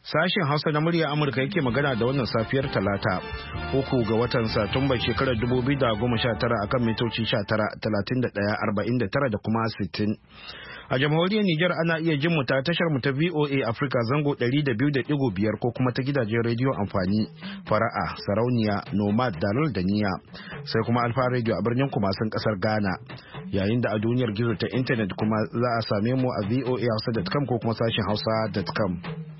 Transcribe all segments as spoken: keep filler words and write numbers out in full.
Sashen Hausa na murya Amurka yake magana da wannan safiyar Talata, uku ga watan Satumba shekarar dubu biyu da goma sha tara akan mitoci sha tara, talatin da ɗaya, arba'in da tara da kuma sittin. A jamhuriyar Nijar ana iya jin mu ta tashar mu ta V O A Africa zango ɗari da biyu da ɗigo biyar ko kuma ta gidajen rediyo amfani Fara'a, Sarauniya, Nomad, Dalol da Niya. Sai kuma Alfa Radio a birnin Kumasin kasar Ghana. Yayin da a duniyar gizo ta intanet kuma za a same mu a voa hausa dot com ko kuma sashen hausa dot com.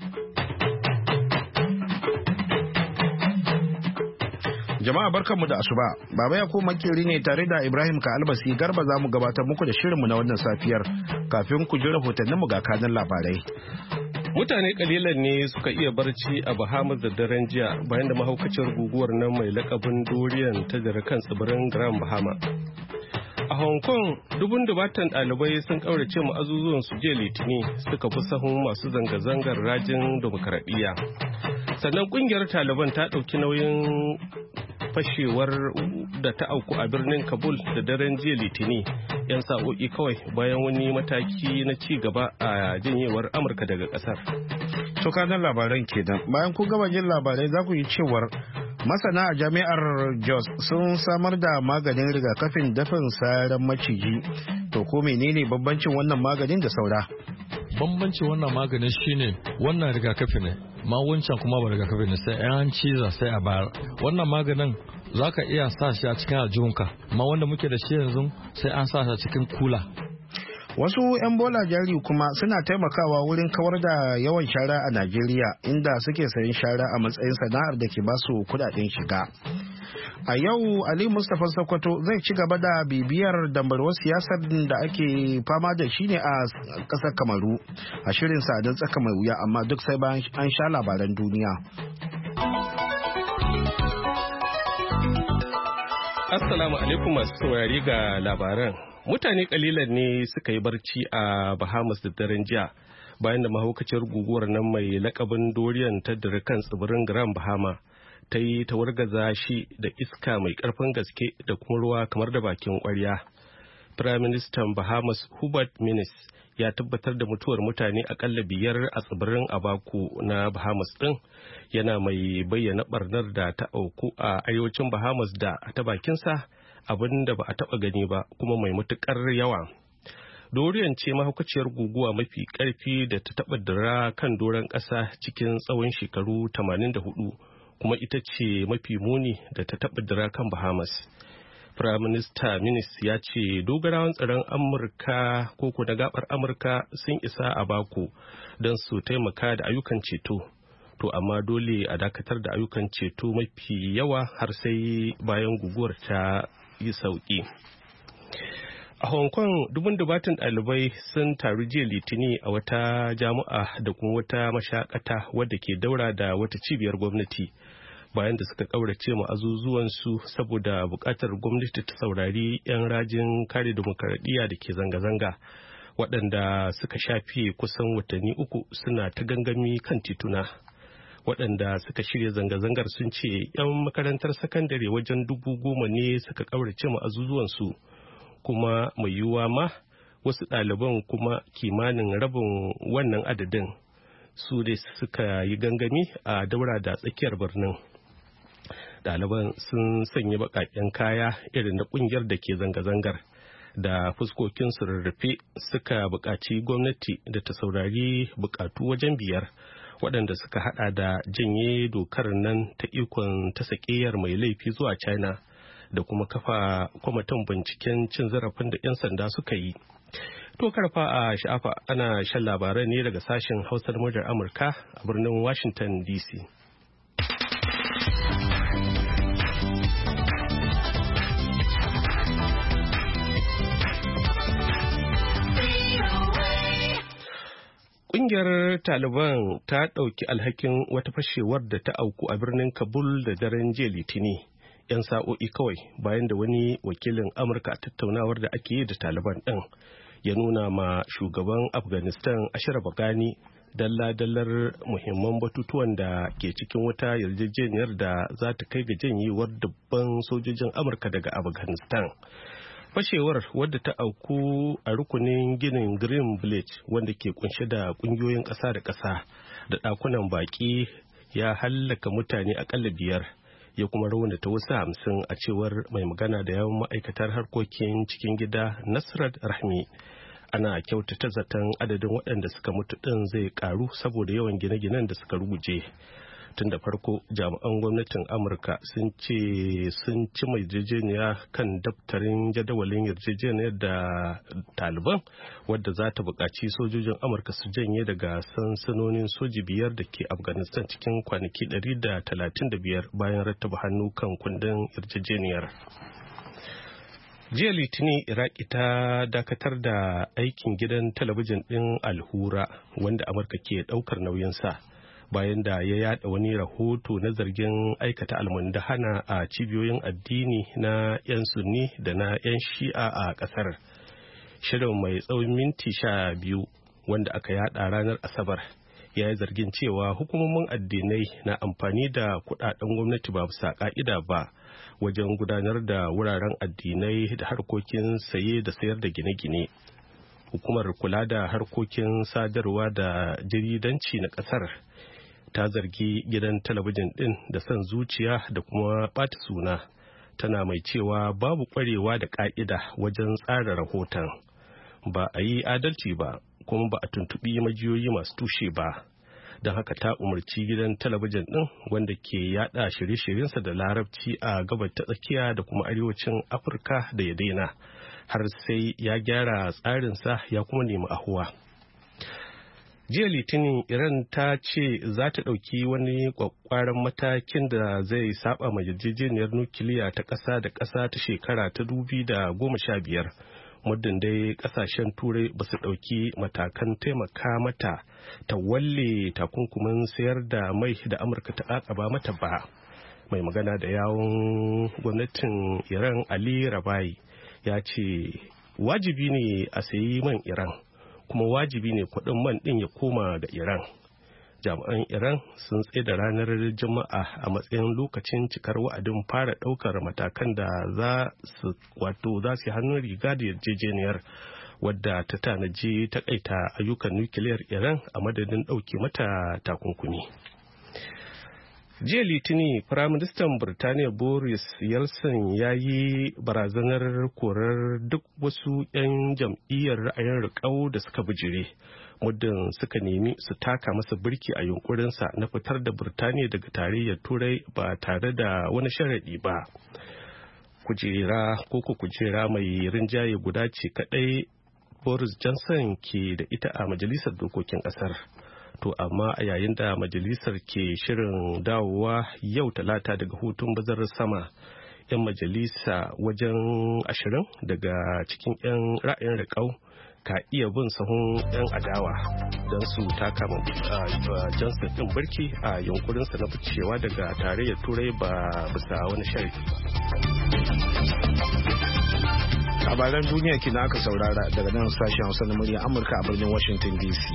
Jama'a barkanmu da asuba. Baba ya ko makeri ne tare da Ibrahim ka albasi garba za mu gabatar muku da shirinmu na wannan safiyar kafin ku ji rahotanninmu ga kanin labarai. Mutane kalilan ne suka iya barci a Bahamas da daren jiya bayan da mahaukaciyar guguwar nan mai lakabin Dorian ta jira kan tsibirin Grand Bahama. A Hong Kong, dubun dubatan ɗalibai sun ƙaurace mu azuzuwan su jiya Litini suka fi sahun masu zanga-zangar rajin demokaradiyya. Sannan ƙungiyar Taliban ta ɗauki nauyin fashewar da ta auku a birnin Kabul da daren jiya Litini, 'yan sa'o'i kawai bayan wani mataki na ci gaba a janyewar Amurka daga ƙasar. To kanan labaran kenan. Bayan ku gama jin labarai za ku yi cewar masana a jami'ar Jos sun samar da maganin rigakafin dafin saran maciji. To ko menene bambancin wannan maganin da saura? Bambancin wannan maganin shine wannan rigakafi ne, ma wancan kuma ba rigakafi ne, sai an ciza sai a bayar. Wannan maganin za ka iya sa shi a cikin aljihunka, ma wanda muke da shi yanzu sai an sa shi a cikin kula. Wasu 'yan bola jari kuma suna taimakawa wurin kawar da yawan shara a Najeriya, inda suke sayan shara a matsayin sana'ar da ke basu kudaden shiga. A yau Ali Mustapha Sokoto zai ci gaba da bibiyar dambarwar siyasar da ake fama da shi ne a ƙasar Kamaru a shirin sa don tsaka mai wuya, amma duk sai bayan an sha labaran duniya. Assalamu alaikum masu saurari ga labaran. Mutane kalilan ne suka yi barci a Bahamas da daren jiya bayan da mahaukaciyar guguwar nan mai lakabin Dorian ta dare kan tsibirin Grand Bahama ta yi ta wargaza shi da iska mai karfin gaske da kuma ruwa kamar da bakin kwarya. Firaministan Bahamas Hubert Minnis ya tabbatar da mutuwar mutane akalla biyar a tsibirin Abaco na Bahamas din, yana mai bayyana barnar da ta auku a arewacin Bahamas da ta bakinsa abin da ba a taba gani ba kuma mai matukar yawa. Dorian ce mahaukaciyar guguwa mafi karfi da ta taba dira kan doron ƙasa cikin tsawon shekaru tamanin da hudu, kuma ita ce mafi muni da ta taba dira kan Bahamas. Firaminista Minnis ya ce dogarawan tsaron Amurka ko na gabar Amurka sun isa a Bako don su taimaka da ayyukan ceto. To amma dole a dakatar da ayyukan ceto mafi yawa har sai bayan guguwar ta yi sauki. A Hong Kong, dubun dubatan ɗalibai sun taru jiya Litini a wata jami'a da kuma wata mashakata wadda ke daura da wata cibiyar gwamnati, bayan da suka ƙaurace mu azuzuwansu saboda buƙatar gwamnati ta saurari 'yan rajin kare demokaradiyya da ke zanga-zanga, waɗanda suka shafe kusan watanni uku suna ta gangami kan tituna. Waɗanda suka shirya zanga-zangar sun ce 'yan makarantar sakandare wajen dubu goma ne suka ƙaurace mu azuzuwansu, kuma mai yiwuwa ma wasu ɗaliban kuma kimanin rabin wannan adadin su dai suka yi gangami a daura da tsakiyar birnin. Ɗaliban sun sanya baƙaƙen kaya irin na ƙungiyar da ke zanga-zangar, da fuskokinsu rarrafe suka buƙaci gwamnati da ta saurari buƙatu wajen biyar, waɗanda suka hada da janye dokar nan ta ikon ta sakeyar mai laifi zuwa China da kuma kafa kwamitin binciken cin zarafin da 'yan sanda suka yi. To karfa a sha'afa ana shan labaran ne daga sashen Hausar muryar Amurka a birnin Washington D C. Ƙungiyar Taliban ta ɗauki alhakin wata fashewar da ta auku a birnin Kabul da daren jiya Litini, 'yan sa'o'i kawai bayan da wani wakilin Amurka a tattaunawar da ake yi da Taliban ɗin ya nuna ma shugaban Afghanistan Ashraf Ghani dalla-dallar muhimman batutuwan da ke cikin wata yarjejeniyar da za ta kai ga janyewar dubban sojojin Amurka daga Afghanistan. Fashewar wadda ta auku a rukunin ginin Green Village wanda ke kunshe da kungiyoyin ƙasa da ƙasa da ɗakunan baƙi ya hallaka mutane akalla biyar ya kuma raunata wasu hamsin a cewar mai magana da yawan ma'aikatar harkokin cikin gida Nasrat Rahmi. Ana kyautata zaton adadin waɗanda suka mutu ɗin zai ƙaru saboda yawan gine-ginen da suka ruguje. Tun da farko jami'an gwamnatin Amurka sun ce sun ci mai yarjejeniya kan daftarin jadawalin yarjejeniyar da Taliban wadda za ta buƙaci sojojin Amurka su janye daga sansanonin soji biyar da ke Afghanistan cikin kwanaki ɗari da talatin da biyar bayan rattaba hannu kan kundin yarjejeniyar. Jiya Litinin Iraki ta dakatar da aikin gidan talabijin ɗin Al-Hura wanda Amurka ke ɗaukar nauyinsa. Bayan da ya yada wani rahoto na zargin aikata almundahana a cibiyoyin addini na 'yan sunni da na 'yan shi'a a kasar. Shirin mai tsawon minti sha biyu wanda aka yada ranar Asabar ya yi zargin cewa hukumomin addinai na amfani da kudaden gwamnati ba bisa ka'ida ba wajen gudanar da wuraren addinai da harkokin saye da sayar da gine-gine. Hukumar kula da harkokin sadarwa da jaridanci na kasar ta zargi gidan talabijin din da son zuciya da kuma ɓata suna, tana mai cewa babu ƙwarewa da ƙa'ida wajen tsara rahoton, ba a yi adalci ba kuma ba a tuntuɓi majiyoyi masu tushe ba. Don haka ta umarci gidan talabijin din wanda ke yada shirye-shiryensa da larabci a gabar ta tsakiya da kuma arewacin Afirka da ya daina har sai ya gyara tsarinsa ya kuma nemi ahuwa. Jiya Litinin Iran ta ce za ta ɗauki wani ƙwaƙƙwaran matakin da zai saba ma yarjejeniyar nukiliya ta ƙasa da ƙasa ta shekara ta dubi da goma sha biyar. Muddin dai ƙasashen turai ba su ɗauki matakan taimaka mata ta walle takunkumin sayar da mai da Amurka ta ƙaƙaba mata ba. Mai magana da yawun gwamnatin Iran Ali Rabai ya ce wajibi ne a sayi man Iran, kuma wajibi ne kuɗin man ɗin ya koma ga Iran. Jami'an Iran sun tsaye da ranar Juma'a a matsayin lokacin cikar wa'adin fara ɗaukar matakan da za su wato za su hannun riga da yarjejeniyar wadda ta tanaji takaita ayyukan nukiliyar Iran a madadin ɗauke mata takunkumi. Jiya Litini, Firaministan Birtaniya Boris Yeltsin ya yi barazanar korar duk wasu 'yan jam'iyyar ra'ayin riƙau da suka bijire, muddin suka nemi su taka masa birki a yunkurinsa na fitar da Birtaniya daga tarayyar Turai ba tare da wani sharaɗi ba. Kujera ko kujera mai rinjaye guda ce kaɗai Boris Johnson ke da ita a Majalisar Dokokin ƙasar. To amma a yayin da majalisar ke shirin dawowa yau talata daga hutun bazarar sama, 'yan majalisa wajen ashirin daga cikin 'yan ra'ayin riƙau ka iya bin sahun 'yan adawa don su taka Johnson ɗin birki a yunkurinsa na ficewa daga tarayyar Turai ba bisa wani sharadi. Labaran duniya kina aka saurara daga nan sashen Hausa na murya Amurka a birnin Washington D C.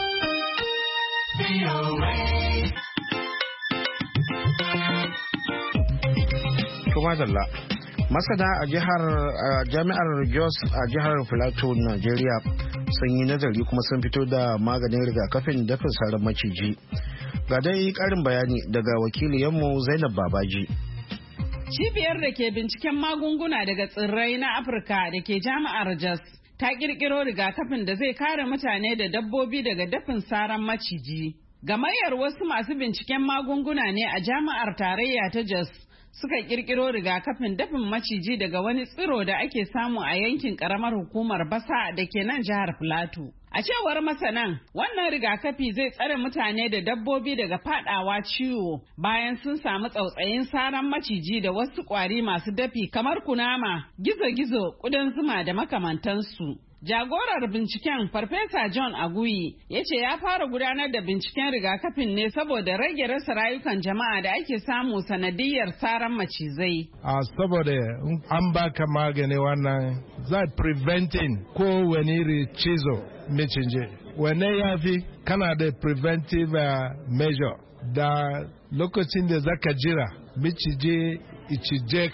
Kuma dalla masana a jihar jami'ar Jos a jihar Plateau, Najeriya sun yi nazari kuma sun fito da maganin rigakafin dafin sarar maciji. Ga dai karin bayani daga wakiliyanmu Zainab Babaji. Cibiyar da ke binciken magunguna daga tsirrai na Afirka da ke jami'ar Jos ta kirkiro rigakafin da zai kare mutane da dabbobi daga dafin saran maciji. Gamayyar wasu masu binciken magunguna ne a jami'ar tarayya ta Jos suka kirkiro rigakafin dafin maciji daga wani tsiro da ake samu a yankin karamar hukumar Basa da ke nan jihar Plateau. A cewar masanan, wannan rigakafi zai tsare mutane da dabbobi daga fadawa ciwo bayan sun samu tsautsayin saran maciji da wasu kwari masu dafi kamar kunama, gizo-gizo, ƙudan zuma da makamantansu. Jagorar binciken Farfesa John Aguyi ya ce ya fara gudanar da binciken rigakafin ne saboda rage rasa rayukan jama'a da ake samu sanadiyar saran macizai. A saboda an baka magani wannan zai preventing ko wani cizo macije. Wane ya fi kana da preventive uh, measure da lokacin da zaka jira macije icije ka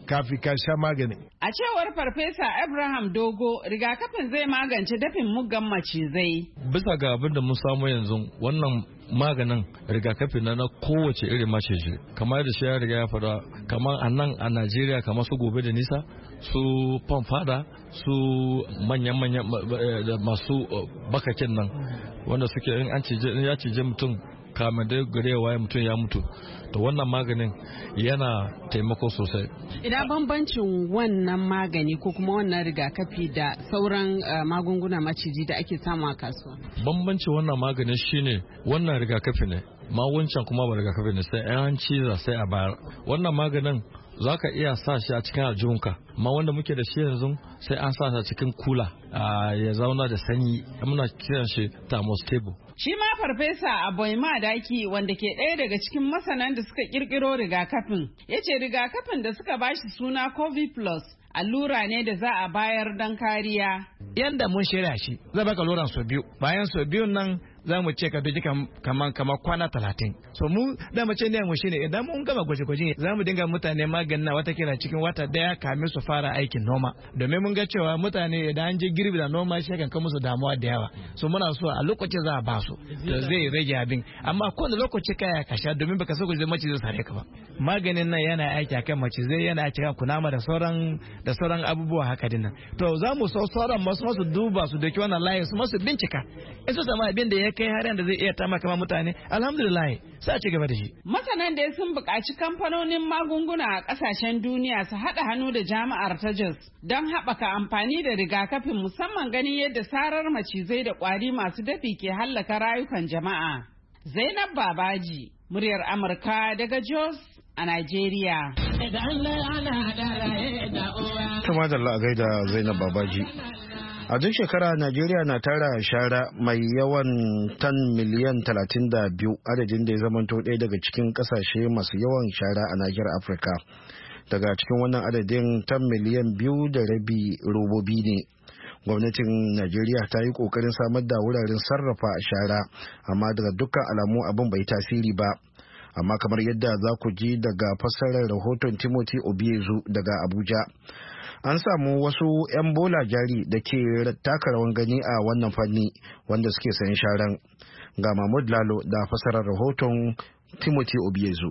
kafin ka sha magani. A cewar Farfesa Abraham Dogo, rigakafin zai magance dafin muggan macizai. Bisa ga abin da mun samu yanzu, wannan maganin rigakafi na na kowace irin maciji, kamar da shi ya riga ya fada, kamar a nan a Najeriya, kamar su Gobe da Nisa, su Famfada, su manyan-manyan masu bakakin nan, wanda suke in an ya cije mutum kamar da garewa ya mutum ya mutu, to wannan maganin yana taimako sosai. Idan bambancin wannan magani ko kuma wannan rigakafi da sauran magunguna maciji da ake samu a kasuwa? Bambancin wannan maganin shine wannan rigakafi ne, ma wancan kuma ba rigakafi ne, sai an ciza sai a bayar. Wannan maganin za ka iya sa shi a cikin aljihunka, ma wanda muke da shi yanzu sai an sa shi a cikin kula ya zauna da sanyi, muna kiran shi thermostable. Shi ma Farfesa Aboyma Daki, wanda ke ɗaya daga cikin masanan da suka kirkiro rigakafin, ya ce rigakafin da suka bashi suna COVID plus allura ne da za a bayar don kariya. Yanda mun shirya shi, zai baka alluran sau biyu, bayan sau biyun nan za mu ce ka doji kaman kama kwana talatin. So mu da mu ce ne mu shine idan mun gama gwaje-gwaje za mu dinga mutane maganin na wata kila cikin wata daya kamin su fara aikin noma. Domin mun ga cewa mutane idan an je girbi da noma shi kan musu damuwa da yawa. So muna so a lokacin za a ba su da zai rage abin. Amma kowane lokaci kaya ka sha domin baka so guje mace zai sare ka ba. Maganin nan yana aiki akan mace zai yana aiki akan kunama da sauran da sauran abubuwa haka dinnan. To za mu so sauran masu masu duba su doki wannan layin su masu bincika. In su sama abin da ya kai har yanda zai iya taimaka mutane, alhamdulillah sai a ci gaba da shi. Masanan da sun buƙaci kamfanonin magunguna a ƙasashen duniya su haɗa hannu da jami'ar ta Jos don haɓaka amfani da rigakafin, musamman ganin yadda sarar macizai da ƙwari masu dafi ke hallaka rayukan jama'a. Zainab Babaji, muryar Amurka daga Jos a Najeriya. Tuma da a gaida Zainab Babaji. A duk shekara Najeriya na tara shara mai yawan tan miliyan talatin da biyu, adadin da ya zamanto ɗaya daga cikin ƙasashe masu yawan shara a nahiyar Afirka. Daga cikin wannan adadin tan miliyan biyu da rabi robobi ne. Gwamnatin Najeriya ta yi ƙoƙarin samar da wuraren sarrafa shara, amma daga dukkan alamu abin bai tasiri ba. Amma kamar yadda za ku ji daga fassarar rahoton Timothy Obiezu daga Abuja. An samu wasu 'yan bola jari da ke taka rawan gani a wannan fanni wanda suke sayan sharan. Ga Mahmud Lalo da fasarar rahoton Timothy Obiezu.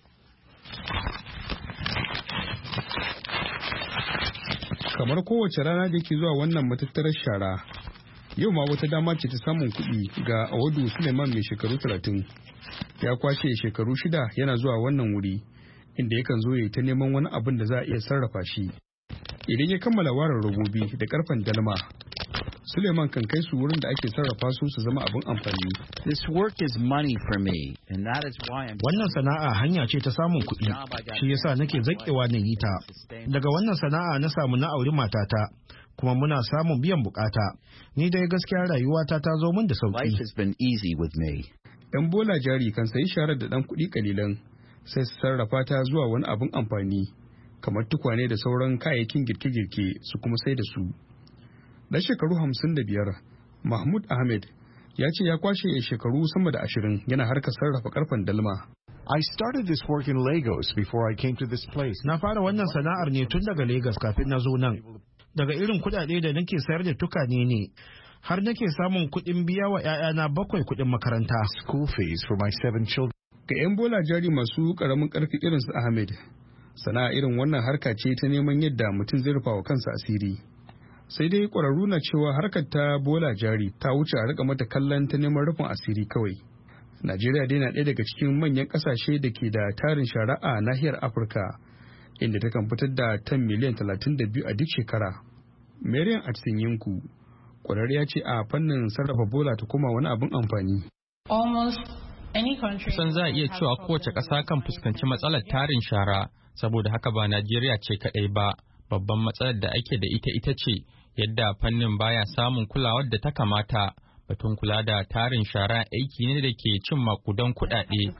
Kamar kowace rana da ke zuwa wannan matattarar shara, yau ma wata dama ce ta samun kuɗi ga Awadu Suleiman mai shekaru talatin. Ya kwashe shekaru shida yana zuwa wannan wuri, inda yakan zo ya ta neman wani abin da za a iya sarrafa shi. Idan ya kammala warin robobi da karfen dalma, Suleiman kan kai su wurin da ake sarrafa su su zama abin amfani. This work is money for me, and that is why I'm Wannan sana'a hanya ce ta samun kuɗi, shi yasa nake zakewa na yi ta. Daga wannan sana'a na samu na auri matata, kuma muna samun biyan bukata. Ni dai gaskiya rayuwata ta zo min da sauki. Life has been easy with me. Yan bola jari kan sayi sharar da ɗan kuɗi kalilan, sai su sarrafa ta zuwa wani abin amfani, kamar tukwane da sauran kayayyakin girke-girke su kuma sai da su. Dan shekaru hamsin da biyar, Mahmud Ahmed ya ce ya kwashe shekaru sama da ashirin yana harkar sarrafa karfen dalma. I started this work in Lagos before I came to this place. Na fara wannan sana'ar ne tun daga Lagos kafin na zo nan. Daga irin kuɗaɗe da nake sayar da tukane ne, har nake samun kuɗin biya wa 'ya'yana bakwai kuɗin makaranta. School fees for my seven children. Ga 'yan bola jari masu ƙaramin ƙarfi irin su Ahmed, sana'a irin wannan harka ce ta neman yadda mutum zai rufa wa kansa asiri. Sai dai ƙwararru na cewa harkar ta bola jari ta wuce a rika mata kallon ta neman rufin asiri kawai. Najeriya dai na ɗaya daga cikin manyan ƙasashe da ke da tarin shara a nahiyar Afirka, inda ta kan fitar da tan miliyan talatin da biyu a duk shekara. Mariam Atsinyenku, ƙwararriya ce a fannin sarrafa bola ta koma wani abin amfani. Kusan za a iya cewa kowace ƙasa kan fuskanci matsalar tarin shara, saboda haka ba Najeriya ce kaɗai ba. Babban matsalar da ake da ita ita ce yadda fannin baya samun kulawar da ta kamata. Batun kula da tarin shara aiki ne da ke cin makudan kuɗaɗe.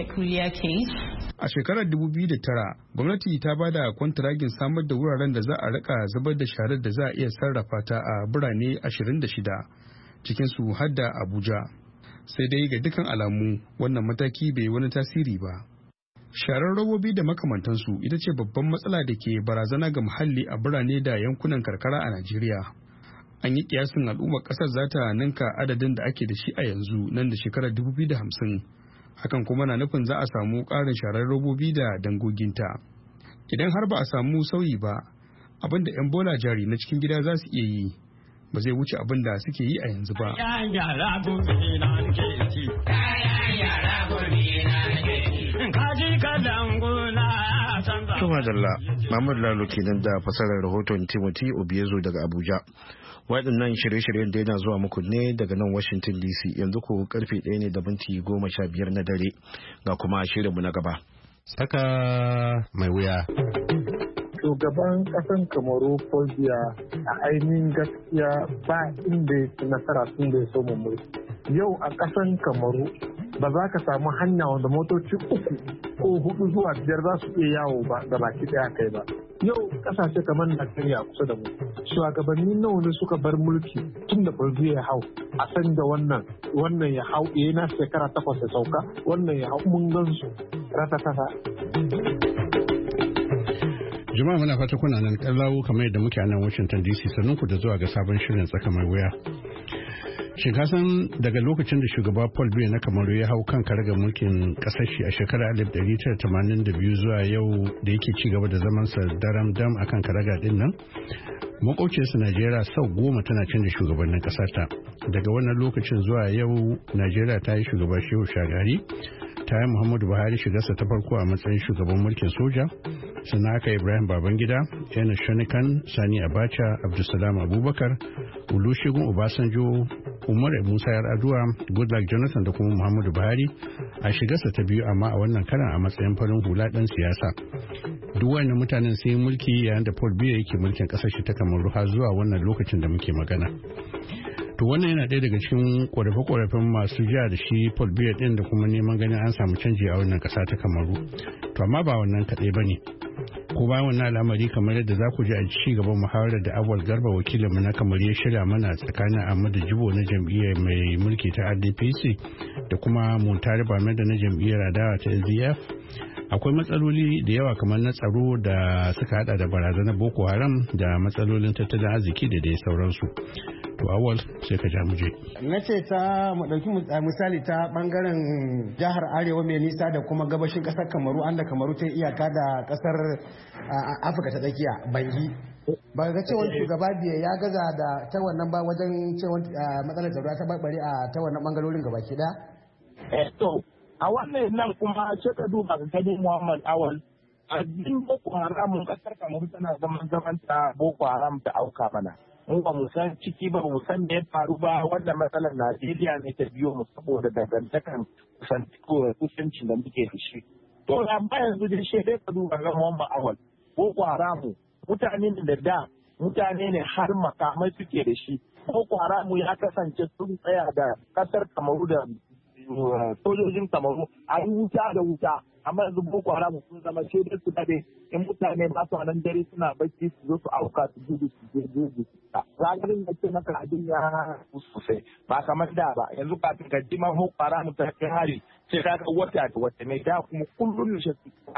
A shekarar dubu biyu da tara, gwamnati ta ba da kwantiragin samar da wuraren da za a rika zubar da sharar da za a iya sarrafa ta a birane ashirin da shida, cikinsu har da Abuja. Sai dai ga dukkan alamu wannan mataki bai wani tasiri ba. Sharar robobi da makamantansu ita ce babban matsala da ke barazana ga muhalli a birane da yankunan karkara a Najeriya. An yi kiyasin al'ummar ƙasar za ta ninka adadin da ake da shi a yanzu nan da shekarar dubu biyu da hamsin. Hakan kuma na nufin za a samu ƙarin sharar robobi da dangoginta. Idan har ba a samu sauyi ba, abin da 'yan bola jari na cikin gida za su iya yi ba zai wuce abin da suke yi a yanzu ba. Tuma Dalla, Mahmud Lalo kenan da fasarar rahoton Timothy Obiezo daga Abuja. Waɗannan shirye-shiryen da yana zuwa muku ne daga nan Washington D C, yanzu ko karfe ɗaya ne da minti goma sha biyar na dare, ga kuma shirinmu na gaba. Saka mai wuya. Shugaban ƙasan Kamaru Paul Biya a ainihin gaskiya ba inda ya ci nasara tun da ya so mulki. Yau a ƙasan Kamaru ba za ka samu hanya wanda motoci uku ko hudu zuwa biyar za su iya yawo ba da baki ɗaya kai ba. Yau ƙasashe kamar Najeriya kusa da mu. Shugabanni nawa ne suka bar mulki tun da Paul Biya ya hau a san da wannan wannan ya hau ya na shekara takwas ya sauka wannan ya hau mun gan su ratatata. Jama'a muna fata kuna nan kallawo kamar yadda muke a nan Washington D C, sannan ku da zuwa ga sabon shirin tsaka mai wuya. Shin ka san daga lokacin da shugaba Paul Biya na Kamaru ya hau kan karagar mulkin kasar shi a shekarar alif ɗari tara da tamanin da biyu zuwa yau da yake ci gaba da zaman sa daram dam akan karaga din nan, makwabciyarsa Najeriya sau goma tana canza shugabannin kasar ta. Daga wannan lokacin zuwa yau Najeriya ta yi shugaba Shehu Shagari, ta yi Muhammadu Buhari shigarsa ta farko a matsayin shugaban mulkin soja, sannan aka Ibrahim Babangida, Yana Shonikan, Sani Abacha, Abdulsalam Abubakar, Olusegun Obasanjo, Umar Musa Yar'adua, Goodluck Jonathan da kuma Muhammadu Buhari a shigarsa ta biyu, amma a wannan karan a matsayin farin hula ɗan siyasa. Duk wannan mutanen sun yi mulki yayin da Paul Biya yake mulkin ƙasar shi ta Kamaru har zuwa wannan lokacin da muke magana. To wannan yana ɗaya daga cikin ƙorafe-ƙorafen masu jiya da shi Paul Biya ɗin da kuma neman ganin an samu canji a wannan ƙasa ta Kamaru. To amma ba wannan kaɗai ba ne. Ko bayan wannan al'amari kamar yadda za ku ji a ci gaban muhawarar da Awal Garba wakilinmu na Kamaru ya shirya mana tsakanin Ahmadu Jibo na jam'iyyar mai mulki ta R D P C da kuma Muntari Bamenda na jam'iyyar adawa ta S D F. Akwai matsaloli da yawa kamar na tsaro da suka hada da barazanar Boko Haram da matsalolin tattalin arziki da dai sauransu. To Awal sai ka ja muje. Na ce ta mu dauki misali ta bangaren jihar Arewa mai nisa da kuma gabashin kasar Kamaru, anda Kamaru ta iyaka da kasar Afirka ta tsakiya, Bangi. Ba ga cewa shugaba Biya ya gaza da ta wannan ba wajen cewa matsalar tsaro ta barbare a ta wannan bangarorin gabaki daya. Eh to a wannan nan kuma ce ka duba ga gani Muhammad Awal, a cikin Boko Haram kasar Kamaru tana zaman zaman ta Boko Haram ta auka mana. Mu ba mu san ciki ba mu san me ya faru ba, wanda matsalar Najeriya ne ta biyo mu saboda dangantakan kusancin da muke da shi. To amma yanzu da shi dai ka duba ga Muhammad Awal, Boko Haram mutane ne da da mutane ne har makamai suke da shi. Boko Haram ya kasance sun tsaya da kasar Kamaru da sojojin Kamaru a yi wuta da wuta, amma yanzu Boko Haram sun zama sai dai su dade in mutane ba su nan dare suna bacci su zo su auka su gudu su je jeji. Zagarin da ke maka abin ya sosai ba kamar da ba, yanzu kafin ka ji ma Boko Haram ta kai hari sai ka ga wata da wata ne da kuma kullum ne shi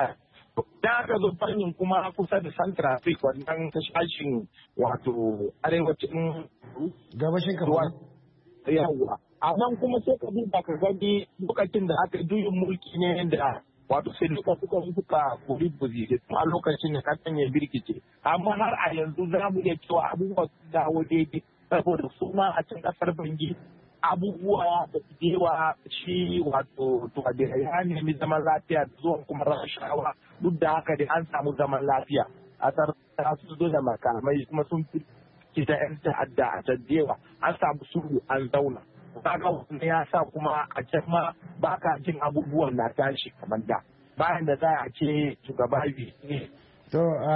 da aka zo fannin kuma kusa da Central Africa wannan tashashin wato arewacin gabashin Kamaru. Yawwa. A nan kuma sai ka duba ka gani lokacin da aka juyin mulki ne da wato sai duka suka suka kuri buzi a lokacin da kasan ya birkice. Amma har a yanzu za mu iya cewa abubuwa su dawo daidai saboda su ma a can kasar Bangi abubuwa da yawa shi wato to da ya nemi zaman lafiya da zuwan kuma rashawa, duk da haka dai an samu zaman lafiya. A ta su zo da makamai kuma sun fi kita 'yan ta'adda a jaddewa, an samu sulhu an zauna. Kaga wannan ya sa kuma a can ma ba ka jin abubuwan na tashi kamar da bayan da za a ce shugaba ne. To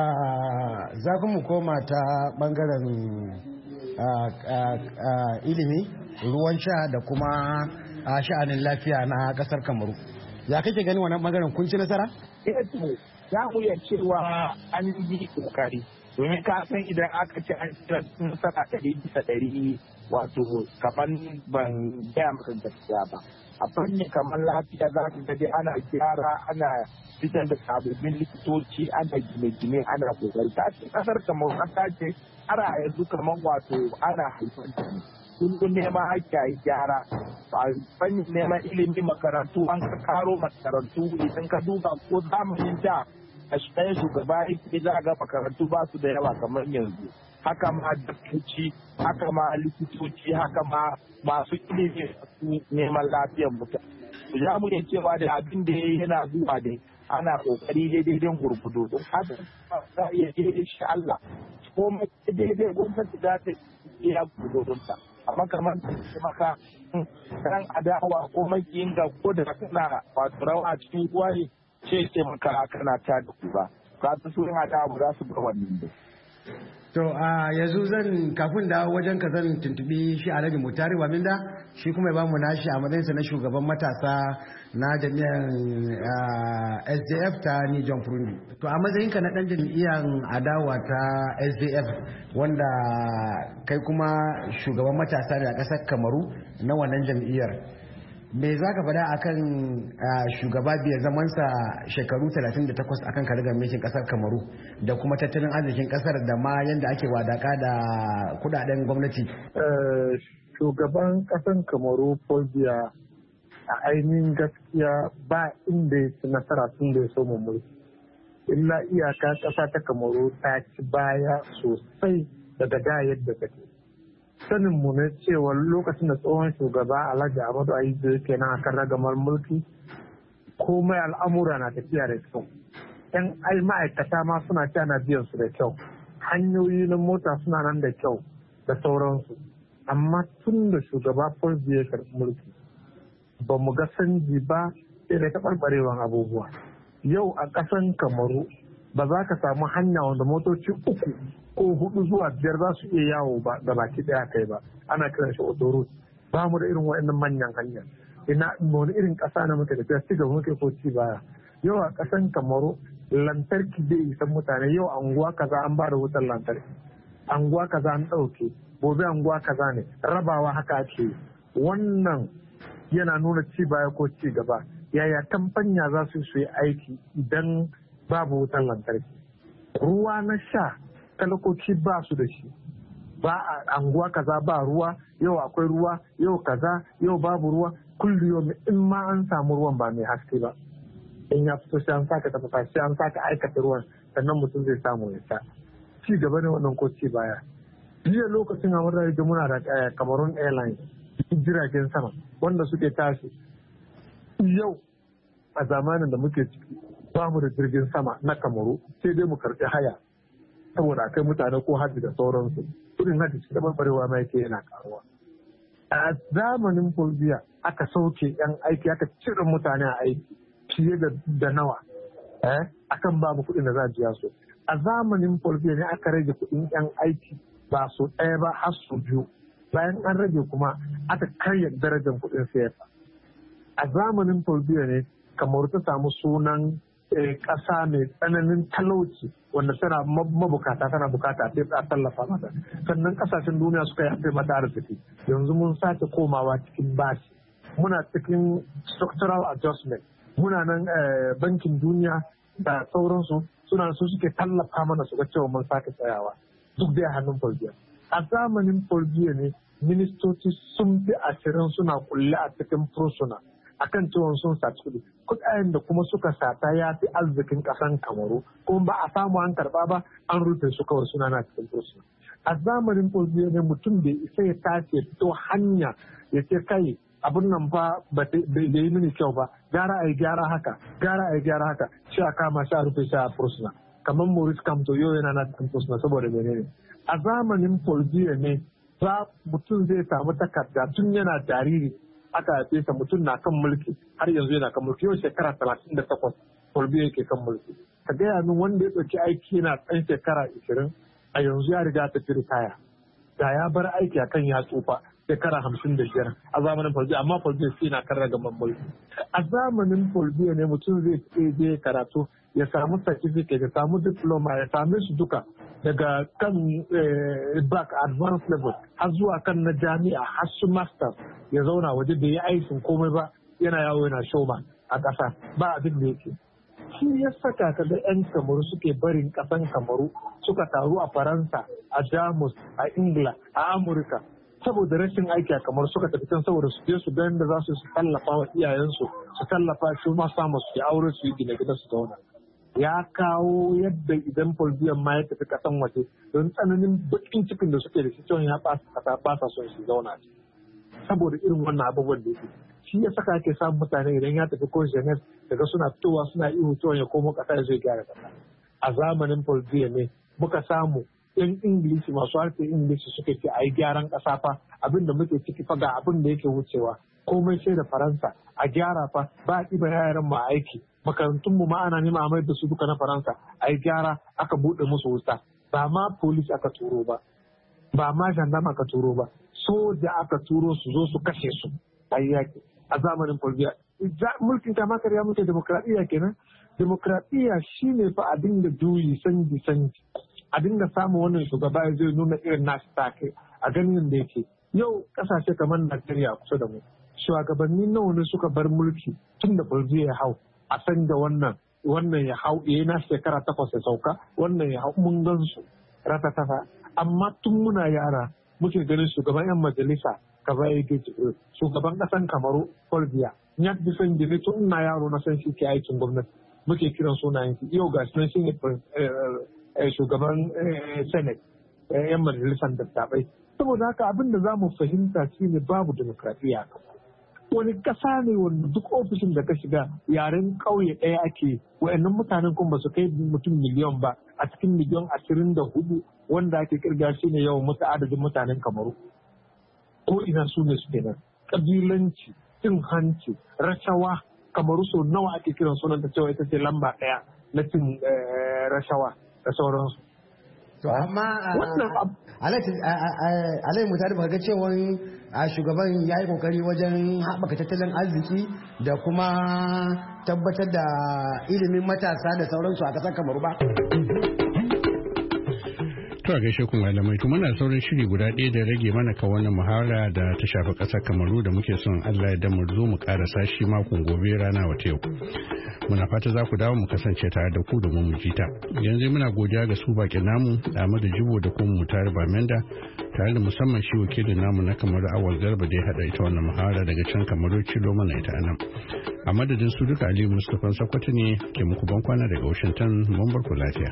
za mu koma ta bangaren ilimi, ruwan sha da kuma sha'anin lafiya na kasar Kamaru. Ya kake gani wannan bangaren kun ci nasara? Eh to za mu iya cewa an yi kokari domin ka san idan aka ce an cire nasara ɗari bisa ɗari wato kamar ban gaya maka gaskiya ba. A fannin kamar lafiya za ka gaji ana gyara ana fitar da sababbin likitoci ana gine-gine ana kokari. Ta ce kasar kamar kasa ce har a yanzu kamar wato ana haifar da ne. Sun neman haƙƙi a yi gyara. A fannin neman ilimin makarantu an ka karo makarantu idan ka duba ko zamanin da a ɗaya shugaba yake za a ga makarantu ba su da yawa kamar yanzu. Haka ma daktoci, haka ma likitoci, haka ma masu ilimi su neman lafiyar mutane. Su ja mu cewa da abin da yana zuwa da ana kokari daidai don gurgudu. Don haka za a iya daidai shi Allah. Ko mai daidai gwamnati za ta iya gurgudunta. Amma kamar ta ce maka kan adawa ko makiyin ga ko da kana wato rawa cikin ruwa ne ce ce maka kana ta da ku ba. Ka su sun adawa ba za su bar wannan da. To a yanzu zan kafin da wajen ka zan tuntubi shi Alhaji Mutari Waminda shi kuma ya ba mu nashi a matsayinsa na shugaban matasa na jami'ar S D F ta Nijon Furundi. To a matsayinka na dan jami'ar adawa ta S D F wanda kai kuma shugaban matasa da ƙasar Kamaru na wannan jam'iyyar. Me za ka faɗa akan shugaba biyar zamansa shekaru talatin da takwas akan karagar mulkin ƙasar Kamaru da kuma tattalin arzikin ƙasar da ma yadda ake wadaka da kudaden gwamnati? Shugaban ƙasar Kamaru Paul Biya a ainihin gaskiya ba inda ya ci nasara tun da ya so mu mulki. Illa iyaka ƙasa ta Kamaru ta ci baya sosai daga da yadda take. Sanin mu ne cewa lokacin da tsohon shugaba Alhaji Ahmadu Ayijo yake nan akan ragamar mulki komai al'amura na tafiya da kyau. Yan ai ma'aikata ma suna ci ana biyan su da kyau. Hanyoyi na mota suna nan da kyau da sauransu. Amma tun da shugaba Paul Biya ya karɓi mulki ba mu ga canji ba sai da taɓarɓarewan abubuwa. Yau a ƙasan Kamaru ba za ka samu hanya wanda motoci uku ko hudu zuwa biyar za su iya yawo ba da baki daya kai ba ana kiran shi otoro ba mu da irin wa'annan manyan hanya ina wani irin kasa na muke tafiya ci gaba muke ko ci baya yau a kasan Kamaru lantarki bai isan mutane yau anguwa kaza an ba da wutar lantarki anguwa kaza an dauke gobe anguwa kaza ne rabawa haka ake wannan yana nuna ci baya ko ci gaba yaya kamfanya za su yi aiki idan babu wutar lantarki ruwa na sha talakoki ba su da shi ba a anguwa kaza ba ruwa yau akwai ruwa yau kaza yau babu ruwa kullu yau in ma an samu ruwan ba mai haske ba in ya fito sai an saka tafasa sai an saka aikata ruwan sannan mutum zai samu ya sha ci gaba ne wannan ko ci baya jiya lokacin a wurin da muna da Cameroon Airlines jiragen sama wanda suke tashi yau a zamanin da muke ciki ba mu da jirgin sama na Kamaru sai dai mu karɓi haya saboda akai mutane ko hajji da sauransu kudin hajji cikin barbarewa ma yake yana karuwa a zamanin Fulbiya aka sauke yan aiki aka cire mutane a aiki fiye da nawa eh akan babu kudin da za a biya su a zamanin Fulbiya ne aka rage kudin yan aiki ba su ɗaya ba har su biyu bayan an rage kuma aka karya darajar kudin sefa a zamanin Fulbiya ne kamar ta samu sunan ƙasa mai tsananin talauci wanda tana mabukata tana bukata sai a tallafa mata sannan kasashen duniya suka yi haɗe mata arziki yanzu mun sake komawa cikin bashi muna cikin structural adjustment muna nan bankin duniya da sauransu suna su suke tallafa mana su ga cewa mun sake tsayawa duk da hannun Fulbiya a zamanin Fulbiya ne ministoci sun fi ashirin suna kulle a cikin fursuna akan cewa sun saci kuɗi kuɗayen da kuma suka sata ya fi arzikin ƙasan Kamaru kuma ba a samu an karɓa ba an rufe su kawai suna na cikin fursuna a zamanin Fulbiya ne mutum da isa ya tace fito hanya ya ce kai abin nan fa bai yi mini kyau ba gara a yi gyara haka gara a yi gyara haka shi a kama shi a rufe shi a fursuna kamar Maurice Kamto yau yana na cikin fursuna saboda menene a zamanin Fulbiya ne za mutum zai samu takarda tun yana jariri aka haife sa mutum na kan mulki har yanzu yana kan mulki yau shekara talatin da takwas Fulbiya yake kan mulki ka gaya min wanda ya ɗauki aiki yana ɗan shekara ashirin a yanzu ya riga ta fi ritaya da ya bar aiki akan ya tsufa shekara hamsin da biyar a zamanin Fulbiya amma Fulbiya sai na kan ragaman mulki a zamanin Fulbiya ne mutum zai je karatu ya samu certificate ya samu diploma ya same su duka daga kan back advanced level har zuwa kan na jami'a har su masters ya zauna waje da ya aikin komai ba yana yawo yana showman a ƙasa ba abin da yake. Shi ya saka ka ga 'yan Kamaru suke barin ƙasan Kamaru suka taru a Faransa, a Jamus, a Ingila, a Amurka saboda rashin aiki a Kamaru suka tafi can saboda su je su ga yadda za su su tallafa wa iyayensu su tallafa su ma samu su yi aure su yi gine-gine su zauna. Ya kawo yadda idan Fulbiyan ma ya tafi ƙasan waje don tsananin baƙin cikin da suke da shi cewa ya ɓata ƙasa ba sa son su zauna saboda irin wannan abubuwan da yake. Shi ya saka ake samun mutane idan ya tafi ko Genève daga suna fitowa suna ihu cewa ya komo ƙasa ya zai gyara ƙasa. A zamanin Paul Biya ne muka samu yan Ingilishi masu harshen Ingilishi suka ce a yi gyaran ƙasa fa abin da muke ciki fa ga abin da yake wucewa komai sai da Faransa a gyara fa ba a ɗiba yaran mu aiki makarantunmu ma ana nema a mai da su duka na Faransa a yi gyara aka buɗe musu wuta ba ma polis aka turo ba ba ma gendarme aka turo ba soja aka turo su zo su kashe su a yaki a zamanin Fulbiya. Mulkin kama karya muke demokradiyya kenan. Demokradiyya shine fa a dinga juyi sanji sanji a dinga samun wannan shugaba ya zai nuna irin nashi take a ganin da yake. Yau kasashe kamar Najeriya kusa da mu shugabanni nawa ne suka bar mulki tun da Fulbiya ya hau a san da wannan wannan ya hau ya na shekara takwas ya sauka wannan ya hau mun gan su ratatata amma tun muna yara muke ganin shugaban yan majalisa kaba ya ke shugaban kasan Kamaru Paul Biya ya fi son gini tun ina yaro na san shi ke aikin gwamnati muke kiran sunayen shi yau ga shi ne shugaban senate yan majalisar dattabai saboda haka abin da za mu fahimta shi ne babu demokradiyya wani kasa ne wanda duk ofishin da ka shiga yaren ƙauye ɗaya ake wa'annan mutanen kuma ba su kai mutum miliyan ba a cikin miliyan ashirin da hudu wanda ake kirga shi ne yawan mutu adadin mutanen Kamaru ko ina su ne su kenan kabilanci cin hanci rashawa Kamaru so nawa ake kiran sunan ta cewa ita ce lamba ɗaya na cin rashawa da sauransu. To amma Alai Mutari ba ga cewa shugaban ya yi kokari wajen haɓaka tattalin arziki da kuma tabbatar da ilimin matasa da sauransu a ƙasar Kamaru ba. To a gaishe kun malamai to muna sauran shiri guda ɗaya da rage mana ka wannan muhawara da ta shafi ƙasar Kamaru da muke son Allah ya damu zo mu ƙarasa shi makon gobe rana wata yau. Muna fata za ku dawo mu kasance tare da ku domin mu jita. Yanzu muna godiya ga su baƙin namu Ahmadu Jibo da kuma Mutare Bamenda tare da musamman shi wakilin namu na Kamaru Awal Garba da ya haɗa ita wannan muhawara daga can Kamaru Cilo mana ita anan. A madadin su duka Aliyu Mustapha Sakwato ne ke muku ban kwana daga Washington mun bar ku lafiya.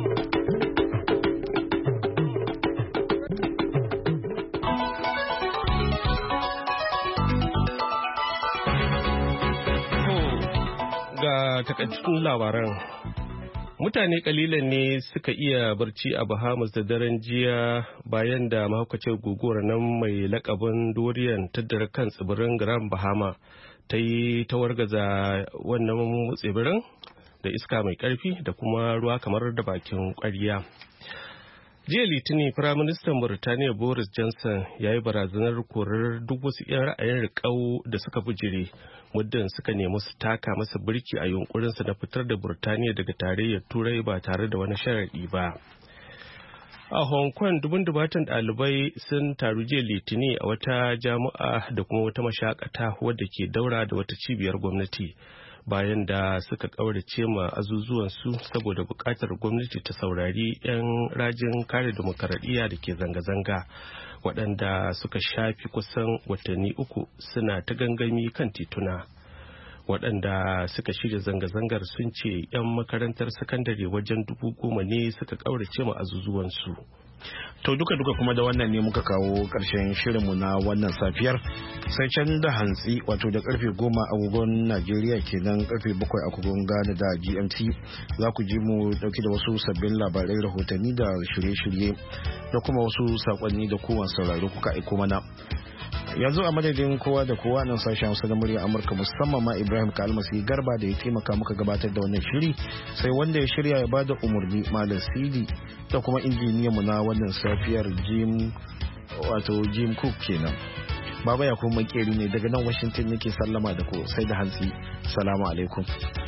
Takaitattun labaran mutane kalilan ne suka iya barci a Bahamas da daren jiya bayan da mahaukacin guguwar nan mai lakabin Dorian ta dare kan tsibirin Grand Bahama ta yi tawargaza wannan tsibirin da iska mai karfi da kuma ruwa kamar da bakin kwarya. Jiya Litinin Firaministan Burtaniya Boris Johnson ya yi barazanar korar duk wasu 'yan ra'ayin riƙau da suka bujire muddin suka nemi su taka masa birki a yunkurinsa na fitar da Burtaniya daga tarayyar Turai ba tare da wani sharaɗi ba. A Hong Kong dubun dubatan ɗalibai sun taru jiya Litinin a wata jami'a da kuma wata mashakata wadda ke daura da wata cibiyar gwamnati bayan da suka ƙaurace ma azuzuwansu saboda buƙatar gwamnati ta saurari 'yan rajin kare demokaradiyya da ke zanga-zanga waɗanda suka shafi kusan watanni uku suna ta gangami kan tituna. Waɗanda suka shirya zanga-zangar sun ce 'yan makarantar sakandare wajen dubu goma ne suka ƙaurace ma azuzuwansu. To duka-duka kuma da wannan ne muka kawo ƙarshen shirinmu na wannan safiyar sai can da hantsi wato da karfe goma agogon Najeriya kenan karfe bakwai agogon Ghana da G M T za ku ji mu dauki da wasu sabbin labarai rahotanni da shirye-shirye da kuma wasu sakonni da kowa sauraro kuka aiko mana. Yanzu a madadin kowa da kowa nan sashen Hausa na murya Amurka musamman ma Ibrahim Kalmasi Garba da ya taimaka muka gabatar da wannan shiri sai wanda ya shirya ya bada umarni Malam Sidi da kuma injiniyan mu na wannan safiyar Jim wato Jim Cook kenan. Baba ya kuma makeri ne daga nan Washington nake sallama da ku sai da hantsi. Assalamu alaikum.